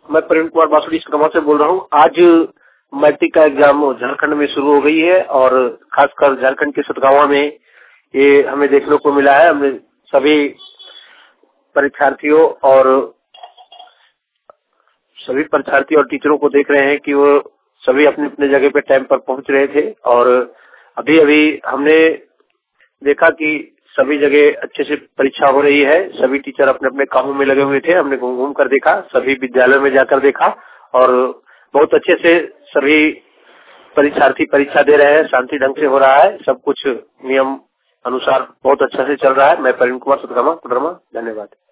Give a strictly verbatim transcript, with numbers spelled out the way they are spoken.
मैं प्रवीण कुमार बासुड़ी सदगमा से बोल रहा हूँ। आज मैट्रिक का एग्जाम झारखंड में शुरू हो गई है और खासकर झारखंड के सदगमा में ये हमें देखने को मिला है। हमने सभी परीक्षार्थियों और सभी परीक्षार्थी और टीचरों को देख रहे हैं कि वो सभी अपने अपने जगह पे टाइम पर पहुंच रहे थे और अभी अभी हमने देखा कि सभी जगह अच्छे से परीक्षा हो रही है। सभी टीचर अपने अपने कामों में लगे हुए थे। हमने घूम घूम कर देखा, सभी विद्यालयों में जाकर देखा और बहुत अच्छे से सभी परीक्षार्थी परीक्षा दे रहे हैं। शांति ढंग से हो रहा है, सब कुछ नियम अनुसार बहुत अच्छा से चल रहा है। मैं प्रवीण कुमार सदगमा, धन्यवाद।